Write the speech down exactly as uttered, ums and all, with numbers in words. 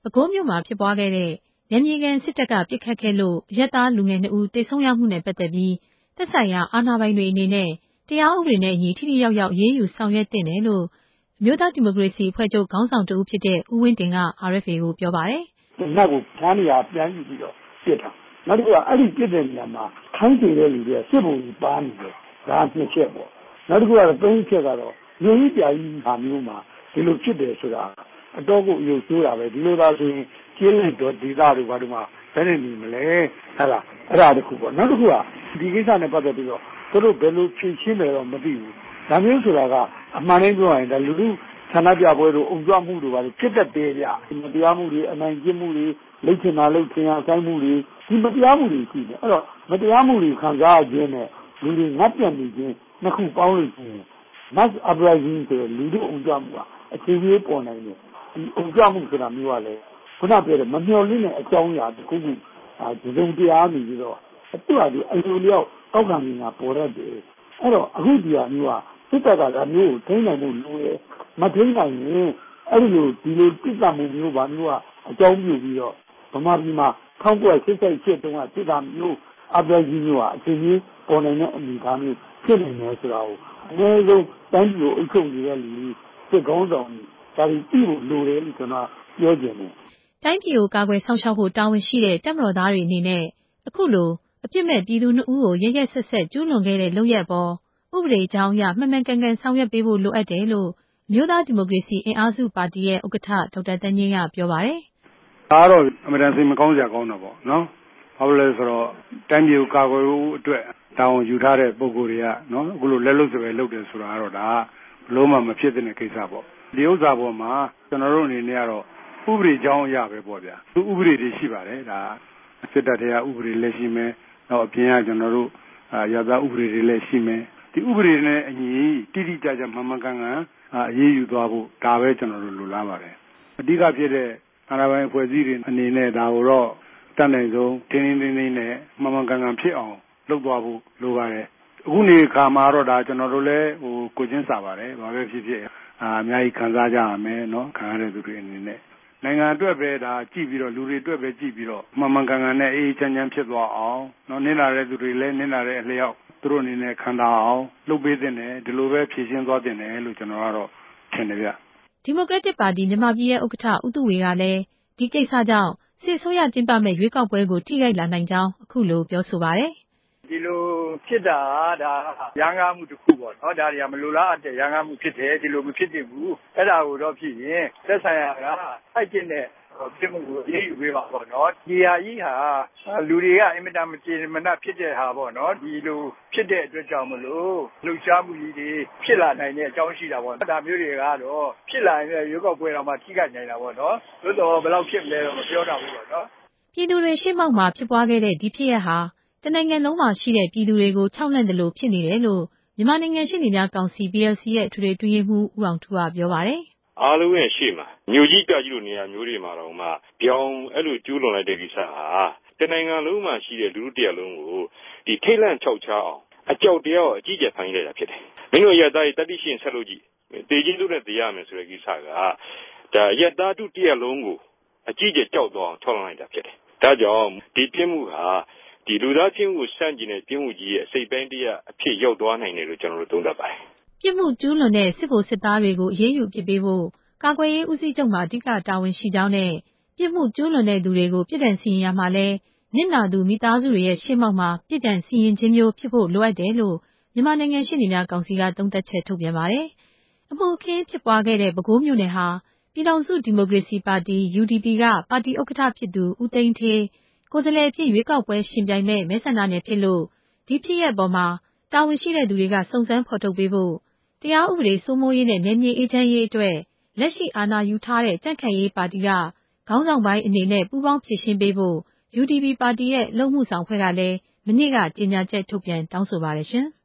ကိုးမြို့မှာဖြစ်ပွားခဲ့တဲ့နယ်မြေခံစစ်တပ်ကပစ်ခတ်ခဲ့လို့အရပ်သားလူငယ်နှစ်ဦးသေဆုံးရမှုနဲ့ပတ်သက်ပြီးသက်ဆိုင်ရာအာဏာပိုင်တွေအနေနဲ့တရားဥပဒေနဲ့အညီထိထိရောက်ရောက်အရေးယူဆောင်ရွက်သင့်တယ်လို့အမျိုးသားဒီမိုကရေစီအဖွဲ့ချုပ်ခေါင်းဆောင်တဦးဖြစ်တဲ့ဦးဝင်းတင်က အာရ်အက်ဖ်အေ ကိုပြောပါတယ်။ဒီနောက်ကိုဖမ်းနေရပြန်ယူပြီးတော့ပြစ်တာ။နောက်တစ်ခုကအဲ့ဒီပြစ်တဲ့နေရာမှာခိုင်းစေတဲ့လူတွေစစ်ဘုံကြီးပါနေတယ်။ဒါနှစ်ချက်ပေါ့။နောက်တစ်ခုကတော့သုံးချက်ကတော့လူကြီးပြာကြီးဟာမျိုးမှာဒီလိုဖြစ်တယ်ဆိုတာအတော့ကိုအယုံကျိုးတာပဲဒီလိုသာဆိုရင်ကျင်းလက်တော့ဒေသတွေဘာလို့မှဘယ်နဲ့နေမလဲဟဲ့လားအဲ့ဒါတခုပေါ့နောက်တစ်ခုကဒီကိစ္စနဲ့ပတ်သက်ပြီးတော့သူတို့ဘယ်လိုဖြေရှင်းမယ်တော့မသိဘူးဒါမျိုးဆိုတာကအမှန်တမ်းပြောရင်ဒါလူလူဆန္ဒပြပွဲတို့အုံကြွမှုတို့ဘာလို့ဖြစ်တတ်တယ်ဗျမတရားမှုတွေအနိုင်ကျင့်မှုတွေလိတ်ချင်တာလိတ်ချင်အောင်ဆိုင်မှုတွေဒီမတရားမှုတွေရှိတယ်အဲ့တော့မတရားမှုတွေခံစားခြင်းနဲ့လူတွေငတ်ပြတ်နေခြင်းနှစ်ခုပေါင်းလို့ရှိရင် mass uprising ဆိုတဲ့လူတို့အုံကြွမှုကအချိန်ကြီးပေါ်နိုင်တယ်ဒီအုံကြွမှုဆိုတာမျိုးကလည်းခုနပြောတဲ့မမျှော်လင့်တဲ့အကြောင်းအရာတစ်ခုခုအဲဒီလိုတရားနေပြီးတော့သူ့ဟာဒီအလိုလျောက်အောက်ခံနေတာပေါ်ရတယ်အဲ့တော့အခုဒီဟာမျိုးကစစ်တပ်ကဒါမျိုးကိုထိန်းနိုင်မှုလိုရဲမထိန်းနိုင်ရင်အဲ့ဒီလိုဒီလိုပြစ်ဒဏ်မှုမျိုးဘာမျိုးကအကြောင်းပြုပြီးတော့ဗမာပြည်မှာ၁၉၈၈တုန်းကစစ်တပ်မျိုးအပြည့်ကြီးမျိုးကအချိန်ကြီးပေါ်နိုင်တဲ့အနေအထားမျိုးဖြစ်နေတယ်ဆိုတာကိုအနည်းဆုံးတိုင်းပြည်ကိုအုပ်ချုပ်နေတဲ့လူစစ်ကောင်းဆောင်ဒါတွေပြည်ဖို့လိုတယ်လို့ကျွန်တော်ပြောချင်တယ်တိုင်းပြည်ကိုကာကွယ်ဆောင်ရှောက်ဖို့တာဝန်ရှိတဲ့တပ်မတော်သားတွေအနေနဲ့အခုလိုအပြစ်မဲ့ပြည်သူနှစ်ဦးကိုရဲရဲဆက်ဆက်ကျူးလွန်ခဲ့တဲ့လုပ်ရက်ပေါ်ဥပဒေကြောင်းအရမှန်မှန်ကန်ကန်ဆောင်ရွက်ပေးဖို့လိုအပ်တယ်လို့အမျိုးသားဒီမိုကရေစီအင်အားစုပါတီရဲ့ဥက္ကဋ္ဌဒေါက်တာတန်းငင်းကပြောပါတယ်။ဒါတော့အမှန်တန်စိတ်မကောင်းစရာကောင်းတာပေါ့နော်။ဘာလို့လဲဆိုတော့တိုင်းပြည်ကိုကာကွယ်ဖို့အတွက်တာဝန်ယူထားတဲ့ပုံကိုယ်တွေကနော်အခုလိုလက်လွတ်စပယ်လုပ်တယ်ဆိုတာကတော့ဒါဘလို့မှမဖြစ်တဲ့ကိစ္စပေါ့။ဒီဥစ္စာပေါ်မှာကျွန်တော်တို့အနေနဲ့ကတော့ဥပဒေကြောင်းအရပဲပေါ့ဗျာ။သူဥပဒေတွေရှိပါတယ်ဒါစစ်တပ်တွေကဥပဒေလည်းရှိမယ်။နောက်အပြင်ကကျွန်တော်တို့ရာဇဥပဒေတွေလည်းရှိမယ်။ဒီဥပဒေနဲ့အညီတိတိကျကျမှန်မှန်ကန်ကန်အရေးယူသွားဖို့ဒါပဲကျွန်တော်တို့လိုလားပါတယ်။အဓိကဖြစ်တဲ့အာဏာပိုင်အဖွဲ့အစည်းတွေအနေနဲ့ဒါကိုတော့တတ်နိုင်ဆုံးတင်းတင်းတင်းတင်းနဲ့မှန်မှန်ကန်ကန်ဖြစ်အောင်လုပ်သွားဖို့လိုပါတယ်။အခုနေခါမှာတော့ဒါကျွန်တော်တို့လည်းဟိုကိုချင်းစာပါတယ်။ဘာပဲဖြစ်ဖြစ်အာအများကြီးခံစားကြရမယ်နော်ခံရတဲ့သူတွေအနေနဲ့နိုင်ငံအတွက်ပဲဒါကြည့်ပြီးတော့လူတွေအတွက်ပဲကြည့်ပြီးတော့မှန်မှန်ကန်ကန်နဲ့အေးချမ်းချမ်းဖြစ်သွားအောင်နော်နင်းလာတဲ့သူတွေလည်းနင်းလာတဲ့အလျောက်သူတို့အနေနဲ့ခံစားအောင်လုပ်ပေးတဲ့နဲ့ဒီလိုပဲဖြည့်ရှင်းသွားတဲ့နဲ့လို့ကျွန်တော်ကတော့ထင်တယ်ဗျဒီမိုကရက်တစ်ပါတီမြန်မာပြည်ရဲ့ဥက္ကဋ္ဌဦးသူဝေကလည်းဒီကိစ္စကြောင့်စစ်ဆိုးရကျင်းပမဲ့ရွေးကောက်ပွဲကိုထိခိုက်လာနိုင်ကြောင်းအခုလိုပြောဆိုပါတယ်ဒီလိုဖြစ်တာဒါရန်ကားမှုတစ်ခုပေါ့နော်ဒါတွေကမလိုလားအပ်တဲ့ရန်ကားမှုဖြစ်တယ်ဒီလိုမဖြစ်သင့်ဘူးအဲ့ဒါကိုတော့ဖြစ်ရင်သက်ဆိုင်ရာကထိုက်ကျင့်တဲ့ဖြစ်မှုကိုရေးယူပေးပါပေါ့နော်ဒီဟာကြီးဟာလူတွေကအင်မတန်မကျေမနပ်ဖြစ်တဲ့ဟာပေါ့နော်ဒီလိုဖြစ်တဲ့အတွက်ကြောင့်မလို့လှုပ်ရှားမှုကြီးတွေဖြစ်လာနိုင်တဲ့အကြောင်းရှိတာပေါ့ဒါမျိုးတွေကတော့ဖြစ်လာရင်ရွေးကောက်ပွဲတော့မှထိခိုက်နိုင်တာပေါ့နော်သို့တော်ဘယ်လောက်ဖြစ်မလဲတော့မပြောတော့ဘူးပေါ့နော်ပြည်သူတွေရှေ့မှောက်မှာဖြစ်ပွားခဲ့တဲ့ဒီဖြစ်ရပ်ဟာတနိုင်ငံလုံးမှာရှိတဲ့ပြည်သူတွေကိုခြောက်လှန့်တယ်လို့ဖြစ်နေတယ်လို့မြန်မာနိုင်ငံရှေ့နေများကောင်စီ B L C ရဲ့အထွေထွေအတွင်းရေးမှူးဦးအောင်ထူးကပြောပါတယ်အားလုံးရဲ့ရှေ့မှာမြို့ကြီးပြကြီးလိုနေရာမျိုးတွေမှာတော့မှပြောင်းအဲ့လိုကျူးလွန်လိုက်တဲ့ကိစ္စဟာတနိုင်ငံလုံးမှာရှိတဲ့လူလူတရလုံးကိုဒီထိတ်လန့်ချောက်ချားအောင်အကြောက်တရားကိုအကြီးကျယ်ဖန်တီးလိုက်တာဖြစ်တယ်မင်းတို့ရသားရဲ့တတိရှင်ဆက်လို့ကြည့်တေကြီးတို့နဲ့တရားမယ်ဆိုတဲ့ကိစ္စကဒါရသားတုတရလုံးကိုအကြီးကျယ်ကြောက်သွားအောင်ထောက်လှမ်းလိုက်တာဖြစ်တယ်ဒါကြောင့်ဒီပြစ်မှုဟာဒီလူသားချင်းကိုစန့်ကျင်တဲ့ပြစ်မှုကြီးရဲ့အစိတ်ပိုင်းတရားအဖြစ်ရောက်သွားနိုင်တယ်လို့ကျွန်တော်တို့သုံးသပ်ပါတယ်ပြစ်မှုကျူးလွန်တဲ့စစ်ဗိုလ်စစ်သားတွေကိုအရေးယူပစ်ပေးဖို့ကာကွယ်ရေးဦးစီးချုပ်မှာအဓိကတာဝန်ရှိကြောင်းနဲ့ပြစ်မှုကျူးလွန်တဲ့သူတွေကိုပြစ်ဒဏ်စီရင်ရမှာလဲနစ်နာသူမိသားစုတွေရဲ့ရှေ့မှောက်မှာပြစ်ဒဏ်စီရင်ခြင်းမျိုးဖြစ်ဖို့လိုအပ်တယ်လို့မြန်မာနိုင်ငံရှေ့နေများကောင်စီကသုံးသပ်ချက်ထုတ်ပြန်ပါတယ်။အမှုအခင်းဖြစ်ပွားခဲ့တဲ့ပဲခူးမြို့နယ်ဟာပြည်ထောင်စုဒီမိုကရေစီပါတီ U D P ကပါတီဥက္ကဋ္ဌဖြစ်သူဦးသိန်းဌေးကိုယ်စားလှယ်ဖြစ်ရွေးကောက်ပွဲရှင်ပြိုင်မဲ့မဲဆန္ဒနယ်ဖြစ်လို့ဒီဖြစ်ရပ်ပေါ်မှာတာဝန်ရှိတဲ့သူတွေကစုံစမ်းဖော်ထုတ်ပေးဖို့တရားဥပဒေစိုးမိုးရေးနဲ့နယ်မြေအေးချမ်းရေးအတွက်လက်ရှိအာဏာယူထားတဲ့ကြံ့ခိုင်ရေးပါတီကခေါင်းဆောင်ပိုင်းအနေနဲ့ပူးပေါင်းဖြည့်ရှင်းပေးဖို့ U D P ပါတီရဲ့အလုပ်မှုဆောင်ဖွဲ့ကလည်းမနေ့ကကြေညာချက်ထုတ်ပြန်တောင်းဆိုပါတယ်ရှင်။